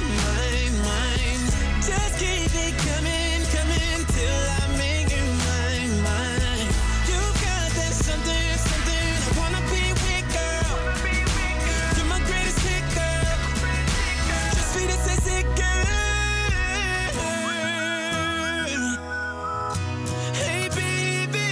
mine, mine. Just keep it coming, coming till I make you mine, mine. You got that something, something I wanna be with, girl. You're my greatest hit, girl. Just be the sexy girl. Hey, baby,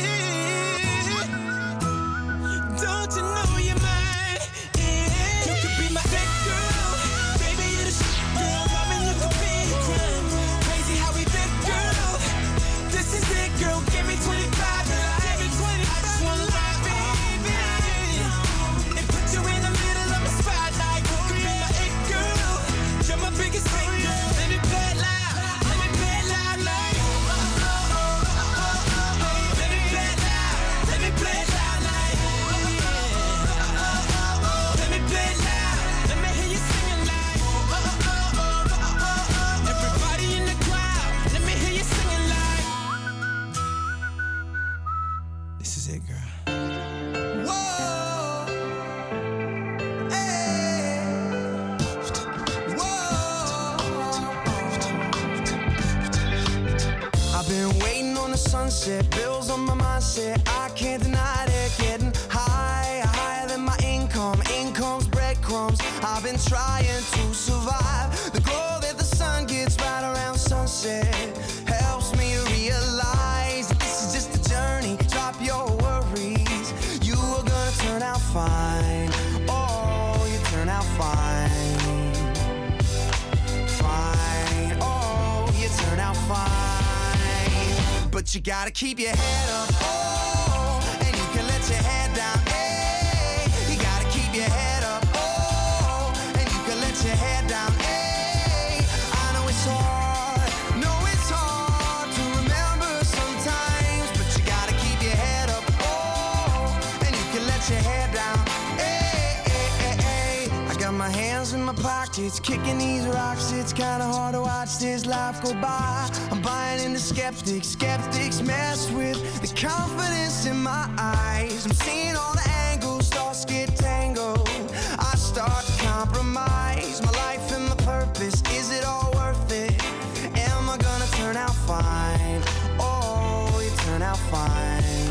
don't you know you're mine? Yeah. You could be my big girl, baby, you're the shit, girl. Loving you could be a crime. Crazy how we fit, girl. This is it, girl. Give me 25 and give me 25. I just wanna ride, baby, and put you in the middle of my spotlight. You could be my it, girl. You're my biggest hit, girl. Let me play it loud. Let me play it loud, like. Let me play it loud. Let me play it loud, like. Let me play it loud. Let me hear you singing, like. Everybody in the crowd, let me hear you singing, like. This is it, girl. Whoa, hey, whoa. I've been waiting on the sunset, bills on my mindset. I can't deny it, getting higher, higher than my income. Income's breadcrumbs. I've been trying to survive. The glow that the sun gets right around sunset helps me realize that this is just a journey. Drop your worries. You are gonna turn out fine. Oh, you turn out fine. Fine. Oh, you turn out fine. But you gotta keep your head up. Oh, and you can let your head down. Hey, you gotta keep your head up. Oh, and you can let your head down. Hey, I know it's hard. Know it's hard to remember sometimes, but you gotta keep your head up. Oh, and you can let your head down. Hey, hey, hey, hey. I got my hands in my pockets, kicking these rocks. It's kinda hard to watch this life go by. I'm buying into skeptics. Skeptics mess with the confidence in my eyes. I'm seeing all the angles, thoughts get tangled. I start to compromise my life and my purpose. Is it all worth it? Am I gonna turn out fine? Oh, you turn out fine.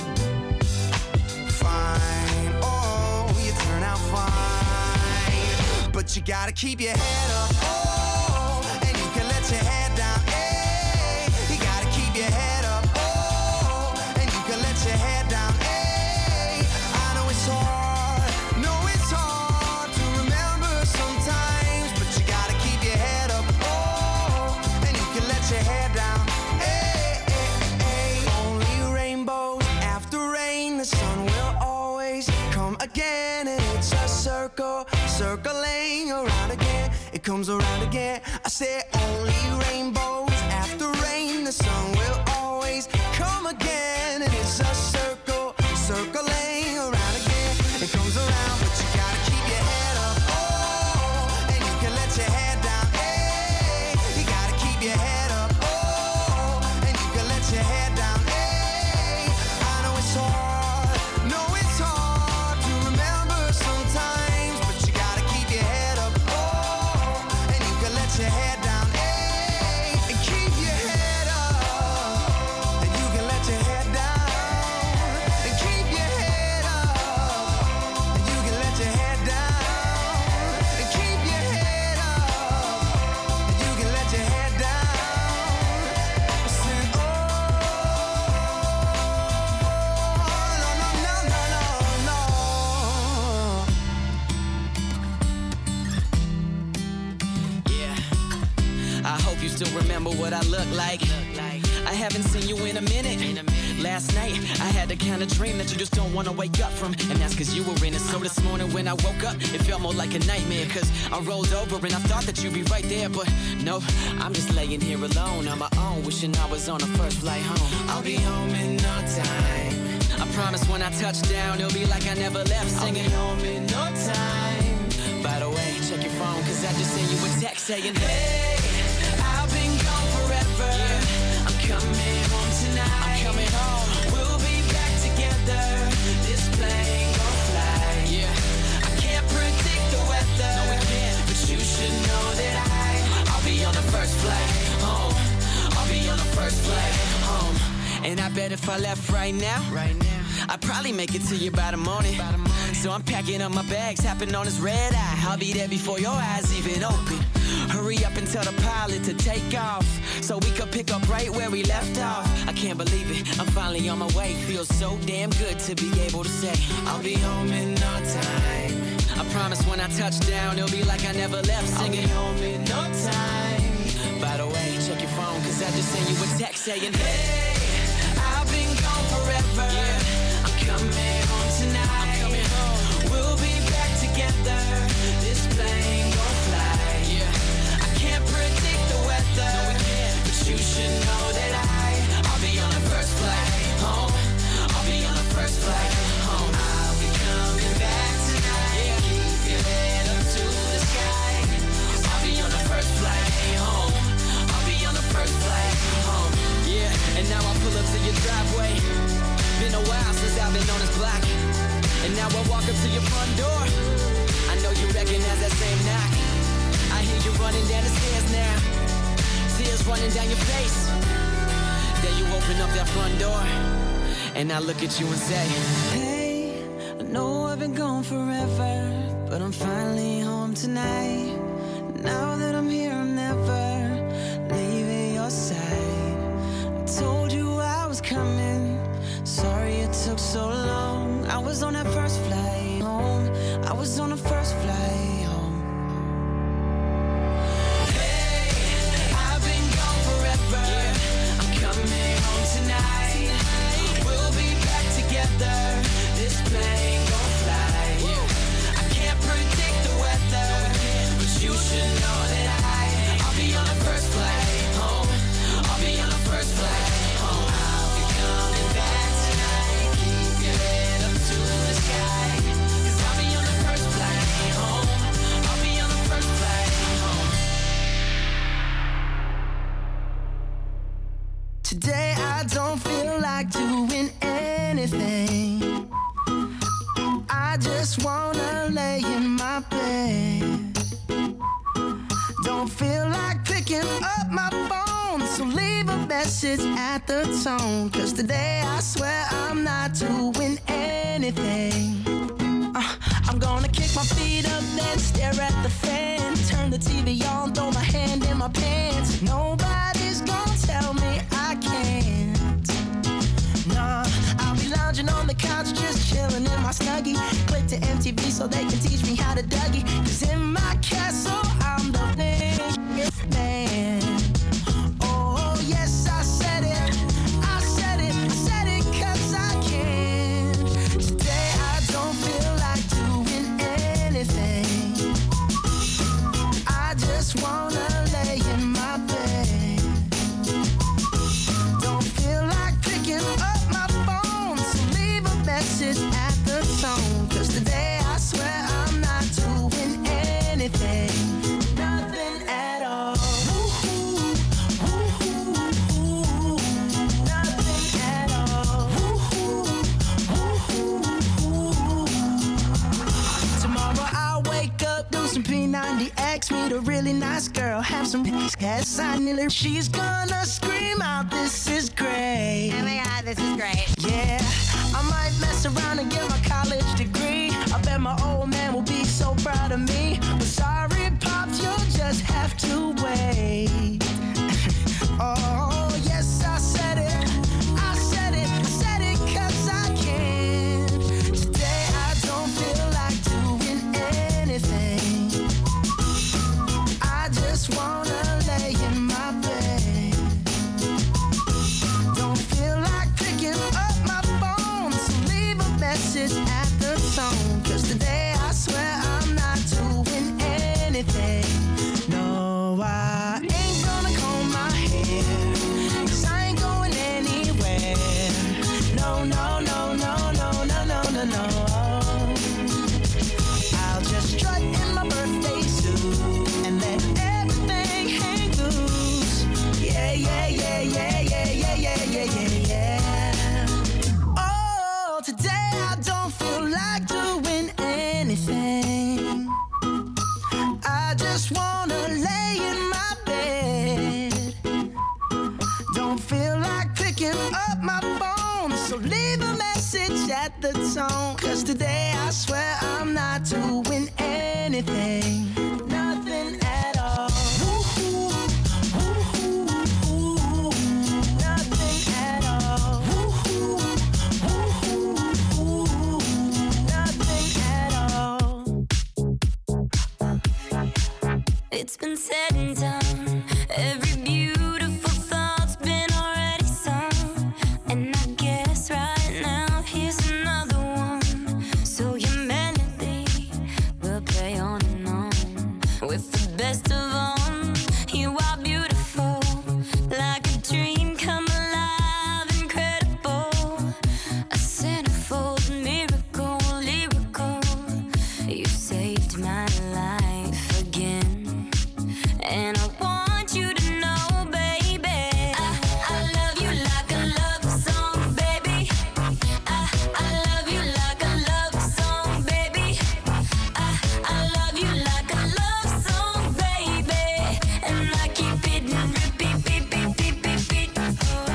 Fine. Oh, you turn out fine. But you gotta keep your head up. Oh, and you can let your head down. Hey, you gotta keep your head up. Oh, and you can let your head down. Hey, I know it's hard. Know it's hard to remember sometimes, but you gotta keep your head up. Oh, and you can let your head down. Hey, hey, hey. Only rainbows after rain. The sun will always come again, and it's a circle, circling around again. It comes around again. I say only rainbows after rain. The sun will always come again, and it's a circle, circling around again. It comes around, but you gotta keep your head up. Oh, and you can let your head down. Hey, you gotta keep your head up. Oh, and you can let your head down. Hey, I know it's hard. Know it's hard to remember sometimes, but you gotta keep your head up. Oh, and you can let your head down. Hey, and keep your head up. And you can let your head down. And keep your head up. And you can let your head down. And keep your head up. And you can let your head down. Sing, oh, no, no, no, no, no, no. Yeah, I hope you still remember what I look like. I haven't seen you in a minute. Last night, I had the kind of dream that you just don't want to wake up from, and that's cause you were in it. So this morning when I woke up, it felt more like a nightmare, cause I rolled over and I thought that you'd be right there, but no, I'm just laying here alone on my own, wishing I was on a first flight home. I'll be home in no time. I promise when I touch down, it'll be like I never left, singing home in no time. By the way, check your phone, cause I just sent you a text saying, hey, I've been gone forever. Yeah, I'm coming home tonight. I'm coming home. We'll be back together. This plane gon' fly. Yeah, I can't predict the weather. No, we can't. But you should know that I first flight home. I'll be on the first flight home. And I bet if I left right now, I'd probably make it to you by the morning. So I'm packing up my bags, tapping on this red eye. I'll be there before your eyes even open. Hurry up and tell the pilot to take off, so we could pick up right where we left off. I can't believe it, I'm finally on my way. Feels so damn good to be able to say I'll be home in no time. I promise when I touch down, it'll be like I never left. Singing home in no time. By the way, check your phone, cause I just sent you a text saying, hey, I've been gone forever. I'm coming home tonight. I'm coming home. We'll be back together. This plane gon' fly. I can't predict the weather, but you should know that I'll be on the first flight home. I'll be on the first flight home. I'll be coming back tonight. Keep your head up to the sky. I'll be on the first flight home. I'll be on the first flight home. Yeah, and now I pull up to your driveway. Been a while since I've been on this block, and now I walk up to your front door. I know you recognize that same knock. I hear you running down the stairs now, tears running down your face. Then you open up that front door, and I look at you and say, hey, I know I've been gone forever, but I'm finally home tonight. Now that I'm here, I'm never leaving your side. I told you I was coming, sorry it took so long. I was on that first flight home. I was on the first flight home. This plane gon' fly. I can't predict the weather, but you should know that I'll be on the first flight home. I'll be on the first flight home. I'll be coming back tonight. Keep your head up to the sky, 'cause I'll be on the first flight home. I'll be on the first flight home. Today I don't feel like doing anything. I just wanna lay in my bed. Don't feel like picking up my phone, so leave a message at the tone. 'Cause today I swear I'm not doing anything. I'm gonna kick my feet up, then stare at the fan. Turn the TV on, throw my hand in my pants. Nobody's gonna tell me I can't. Nah, I'll be lounging on the couch, just chilling in my Snuggie. Click to MTV so they can teach me how to Dougie. 'Cause in my castle, I'm the biggest man. Oh, yes, I said it. I said it. I said it 'cause I can. Today I don't feel like doing anything. I just wanna lay in my bed. Don't feel like picking up my phone, so leave a message at the tone. 'Cause today I swear I'm not doing anything. Nothing at all. Woo-hoo, woo-hoo, woo-hoo. Nothing at all. Woo-hoo, woo-hoo, woo-hoo. Tomorrow I'll wake up, do some P90X, meet a really nice girl, have some cat sign. She's gonna scream out, "This is great." Oh my God, this is great. Yeah, I might mess around and get my college degree. I bet my old man will be so proud of me. But sorry, Pops, you'll just have to wait. Oh, yes, I said it. I said it. I said it 'cause I can. Today I don't feel like doing anything. I just wanna lay in my bed. Don't feel like picking up my phone, so leave a message at the tone. 'Cause today I swear I'm not doing anything. No, I the tone. Cause today I swear I'm not doing anything. Nothing at all. Nothing at all. Nothing at all. It's been said and done. Every beautiful thought's been already sung. And I guess right now here's another one. So your melody will play on and on. With the best of them, you are beautiful. Like a dream come alive, incredible. A centerfold miracle, lyrical. You saved my life again. And I want you to know, baby, I love you like a love song, baby. I love you like a love song, baby. I love you like a love song, baby. And I keep it in repeat, beat, beat, beat, beat, beat. I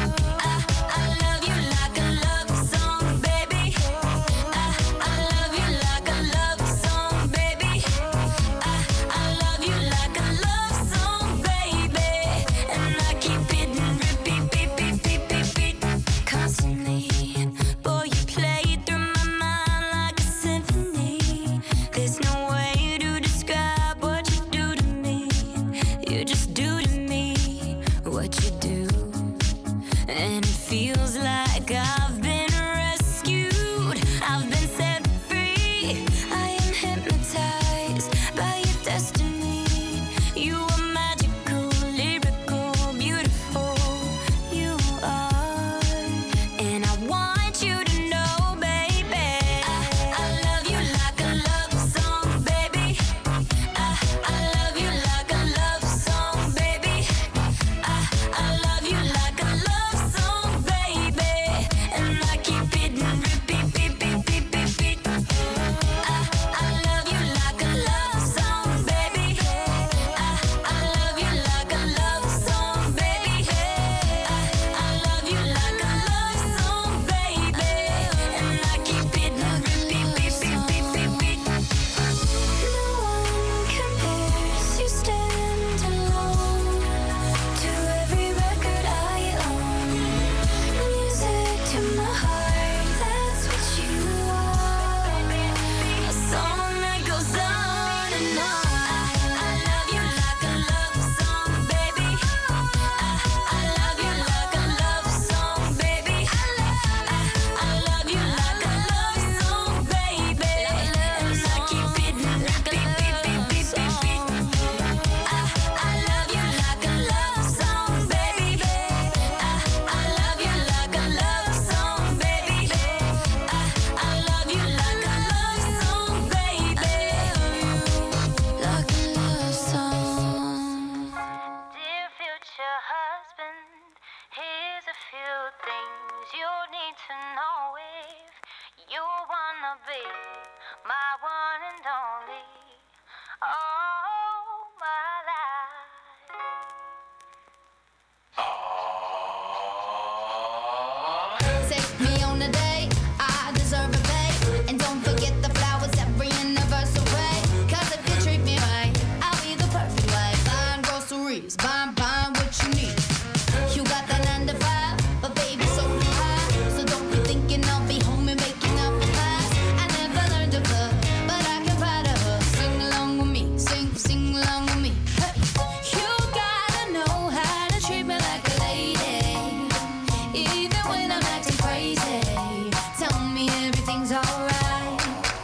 love you like a love song, baby. I love you like a love song, baby. I love you like a love song, baby. And I keep it in repeat, beat, beat, beat, beat, beat. Constantly, boy, you play through my mind like a symphony. There's no way to describe what you do to me. You just do to me what you do. And it feels like I've been rescued. I've been set free. I am hypnotized by your destiny. You are magical, lyrical, beautiful. You are. And I want you to know, baby, I love you like a love song, baby. I love you like a love song, baby. I love you like a love song, baby. And I keep it in repeat, beat, beat, beat, beat, beat. I love you like a love song, baby. I love you like a love song, baby. I love you like a love song, baby. And I keep it in repeat, beat, beat, beat, beat, beat. No one compares, you stand alone. To every record I own, music to my heart, that's what you are. A song that goes on and on. I love you like a love song, baby. I love you like a love song, baby. I love you like a love song, baby. And I keep it in repeat, beat, beat, beat, beat, beat. I love you like a love song, baby. I love you like a love song, baby. I love you like a love song, baby. Like a love song. Dear future husband, here's a few things you need to know if you wanna be my one and only. All my life. Take me on a date, I deserve a pay. And don't forget the flowers every anniversary. Cause if you treat me right, I'll be the perfect wife. Buying groceries, buying what you need. You got that 9 to 5, but baby, so do I. So don't be thinking I'll be home and making up the pies. I never learned to cook, but I can buy the hook. Sing along with me, sing along with me. Hey. You gotta know how to treat me like a lady. Even when I'm acting crazy, tell me everything's alright.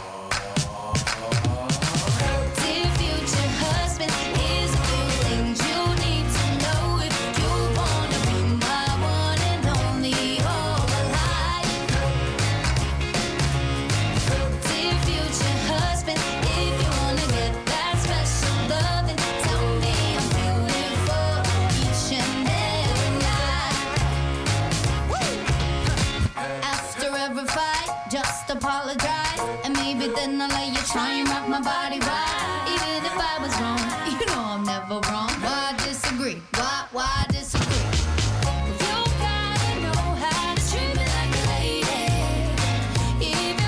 Dear future husband, here's a few things you need to know if you wanna be my one and only all my life. Dear future husband, if you wanna get that special loving, tell me I'm beautiful each and every night. After every fight, just apologize, and maybe then I'll let you try and rock my body right. Even if I was wrong, you know I'm never wrong. Why disagree? Why disagree? You gotta know how to treat me like a lady. Even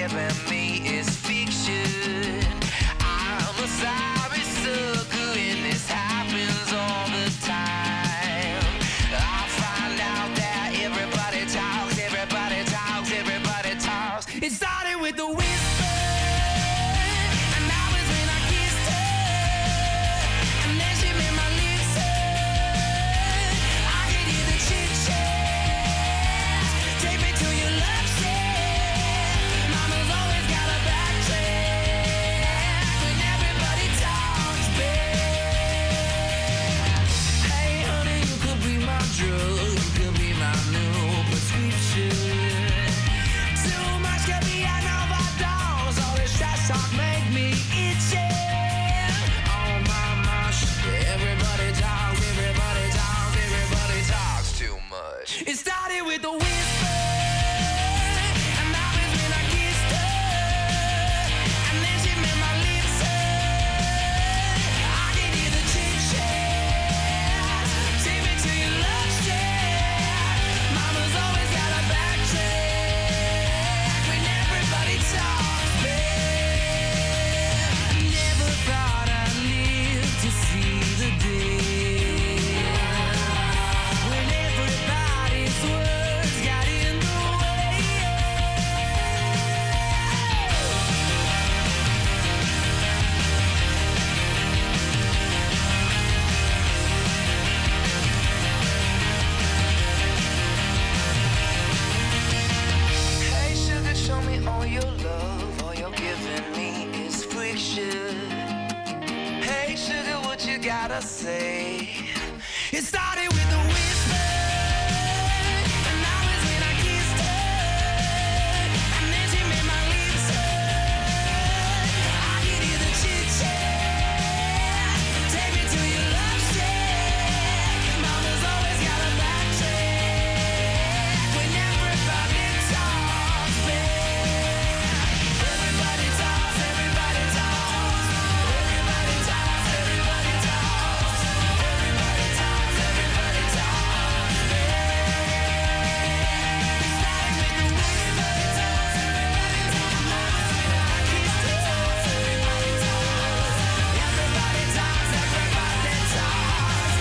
giving me is fiction. I'm a sorry sucker and this happens all the time. I find out that everybody talks, everybody talks, everybody talks. It started with the whisper, and that was when I kissed her, and then she made my lips hurt. I could hear the chit-chat, take me to your love shack. Mama's always got a backtrack when everybody talks back. Hey honey, you could be my drug, you could be my new prescription. Too much could be an overdose. All this trash talk make me itchy. Oh mama, everybody talks, everybody talks, everybody talks too much. It started with a whisper, and that was when I kissed her, and then she made my lips hurt. I could hear the chit-chat, take me to your love shack. Mama's always got a backtrack when everybody talks back. Never thought I'd live to see the day when everybody's words got in the way. Hey sugar, show me all your love. All you're giving me is friction. Hey sugar, what you gotta say? It started with a whisper, and that was when I kissed her, and then she made my lips hurt. I could hear the chit-chat, take me to your love shack. Mama's always got a backtrack when everybody talks back. Everybody talks, everybody talks, everybody talks, everybody talks, everybody talks, everybody talks back. Starting with the whisper, everybody talks, I kissed her, everybody talks, everybody talks, everybody talks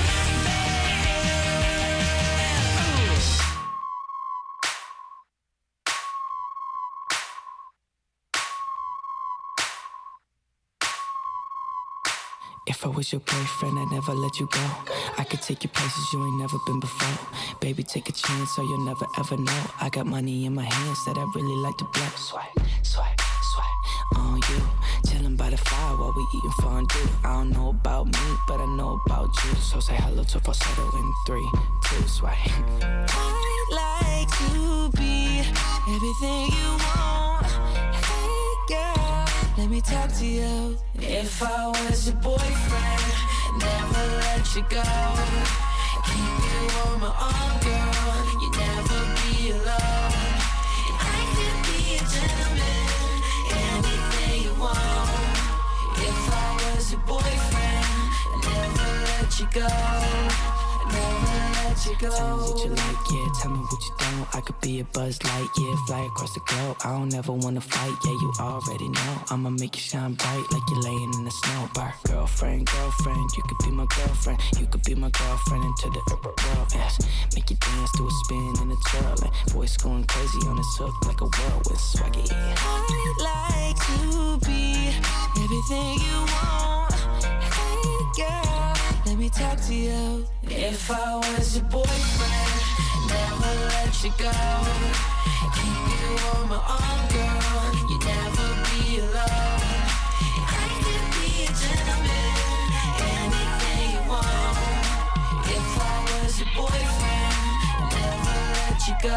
If I was your boyfriend, I'd never let you go. I could take you places you ain't never been before. Baby, take a chance so you'll never ever know. I got money in my hands that I really like to blow. Swipe, swipe, swipe on you. Chilling by the fire while we eating fondue. I don't know about me, but I know about you. So say hello to falsetto in 3, 2, swipe. I'd like to be everything you want. Hey girl, let me talk to you. If I was your boyfriend, never let you go. Keep you on my arm, girl. You never be alone. I could be a gentleman, anything you want. If I was your boyfriend, never let you go. Never let you go. Tell me what you like, yeah. Tell me what you don't. I could be a Buzz Light, yeah. Fly across the globe. I don't ever wanna fight, yeah. You already know. I'ma make you shine bright like you're laying in the snow. Bar. Girlfriend, girlfriend, you could be my girlfriend. You could be my girlfriend into the world. Yes. Make you dance to a spin and a twirl. And voice going crazy on this hook like a whirlwind swaggy. I'd like to be everything you want. Hey girl, let me talk to you. If I was your boyfriend, never let you go. Keep you on my arm, girl. You never be alone. I could be a gentleman, anything you want. If I was your boyfriend, never let you go.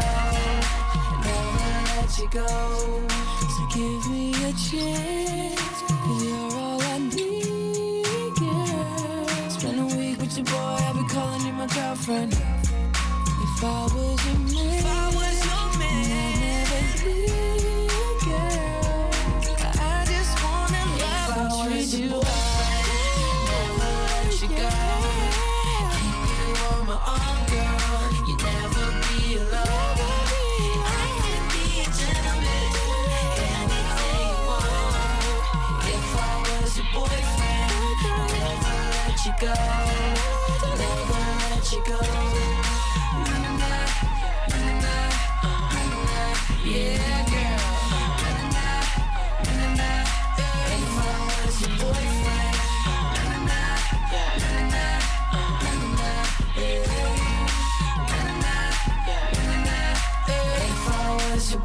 Never let you go. So give me a chance, 'cause you're all I need, girl. Spend a week with your boy, I'll be calling you my girlfriend. If I was your man, if I was your man, I'd never leave, girl. I just wanna love and treat you right. Never let you go. Keep you on my arm, girl. You never be alone. I can be a gentleman, anything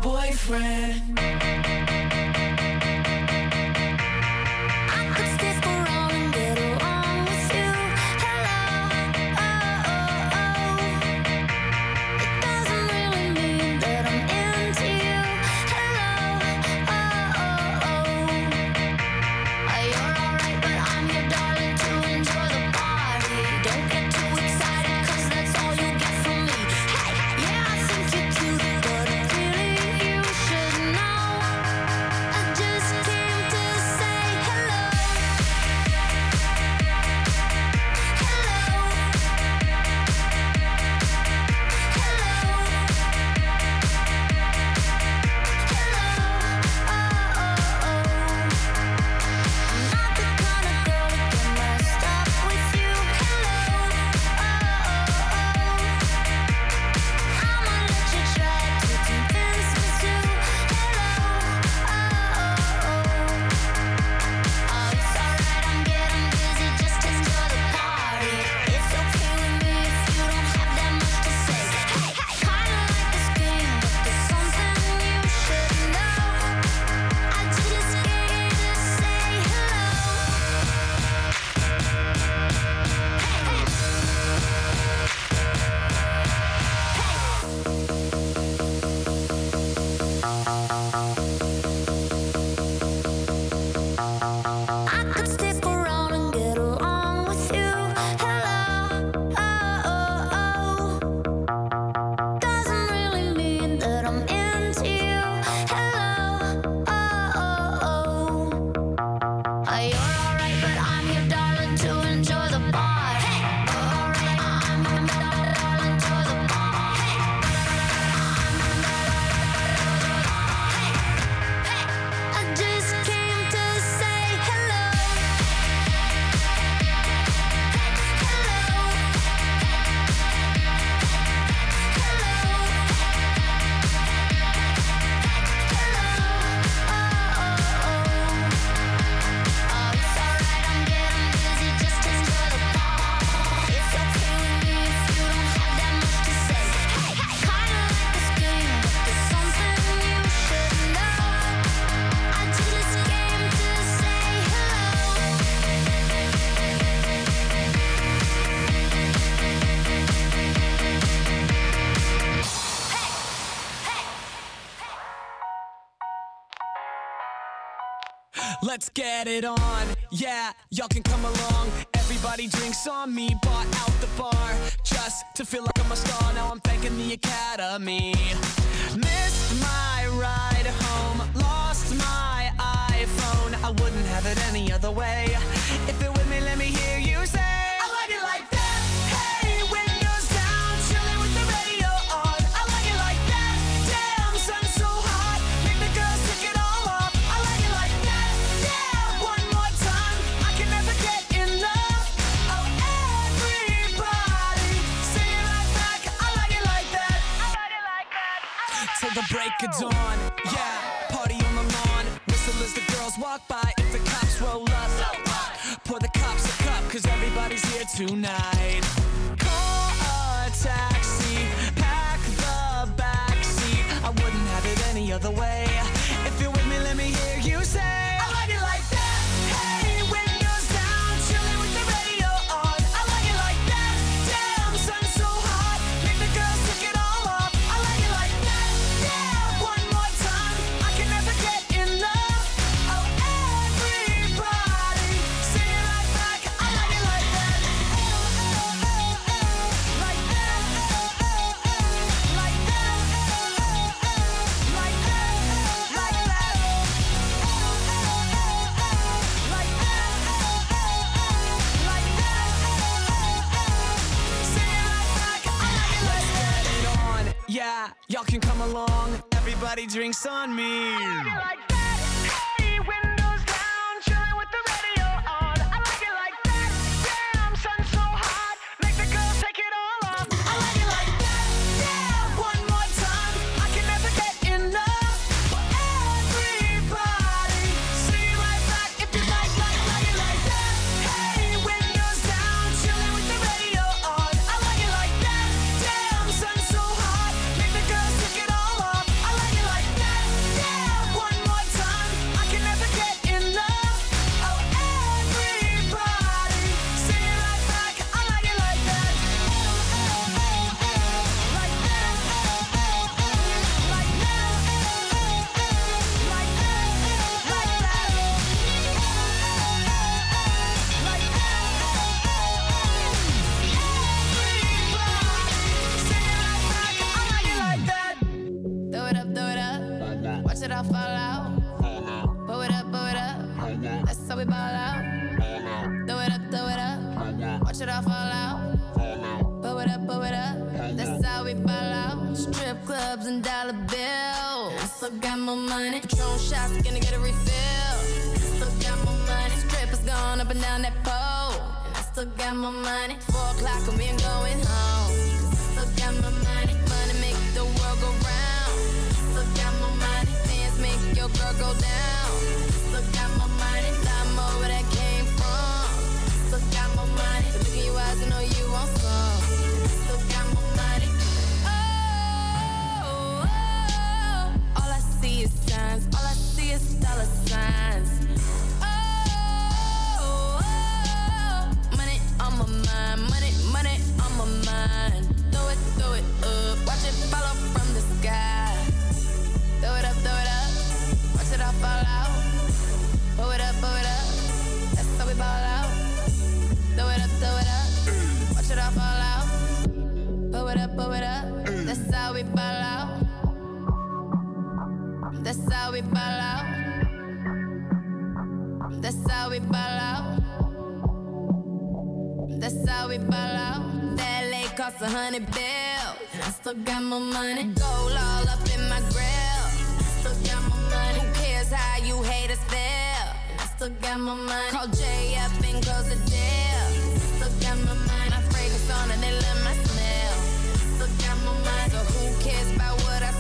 boyfriend. Let's get it on, yeah, y'all can come along. Everybody drinks on me, bought out the bar just to feel like I'm a star. Now I'm thanking the Academy. Missed my ride home, lost my iPhone. I wouldn't have it any other way. If you're with me, let me hear you say I like it like that. Hey, windows down, chilling with the radio on. I like it like that. Damn, sun's so hot, make the girls take it all off. I like it like that. Yeah, one more time, I can never get enough. Oh, everybody, sing it right back. I like it like that. I like it like that. Till the break of dawn, yeah, party on the lawn. Whistle as the girls walk by. If the cops roll up, pour the cops a cup, cause everybody's here tonight. Call a taxi, pack the backseat. I wouldn't have it any other way. If you're with me, let me hear you say I like it like that. Hey, windows down, chilling with the radio on. I like it like that. Damn, sun's so hot, make the girls take it all off. I like it like that. Yeah, one more time, I can never get enough. Oh, everybody, sing it right back. I like it like that. Like that. Like that. Like that. Like that. Like that. Like that. Sing it right back. I like it like that. Let's get it on. Yeah, y'all can come along. Everybody drinks on me. I like it like that. Hey, windows down, chilling with the radio on. I like it like that. Damn, sun's so hot, make the girls take it all off. I like it like that. Yeah, one more time, I can never get enough. For everybody, sing it right back if you like it like that. Hey, windows down, chilling with the radio on. I like it like that. Damn, sun's so hot, make the girls take it all off. I like it like that. it all fall out. Pull it up, that's how we ball out. Throw it up, watch it all fall out. Pull it up, that's how we ball out. Strip clubs and dollar bills. I still got more money. Patron shots, gonna get a refill. Still got more money. Strippers going up and down that pole. And I still got more money. 4 o'clock and we ain't going home. Still got more money. Money make the world go round. Still got more money. Dance make your girl go down. Still got more money. Lot more where that came from. Still got more money. Look in your eyes, I know you want some. Still got more money. Oh, all I see is signs. All I see is dollar signs. Money on my mind. Money on my mind. Throw it up. Watch it fall from the sky. Throw it up. Watch it all fall out. Pull it up. That's how we ball out. Throw it up. Watch it all fall out. Pull it up. That's how we ball out. That's how we ball out. That's how we ball out. That's how we ball out. That LA costs 100 bills. I still got more money. Gold all up in my grill. Still got more money. Who cares how you haters feel? I still got more money. Call Jay up and close the deal. Still got more money. My fragrance on and they love my smell. Still got more money. So who cares about what I